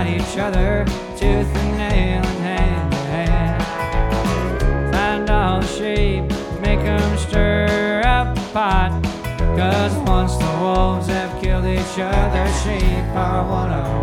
fight each other, tooth and nail and hand to hand. Find all the sheep, make them stir up the pot, 'cause once the wolves have killed each other, sheep are one of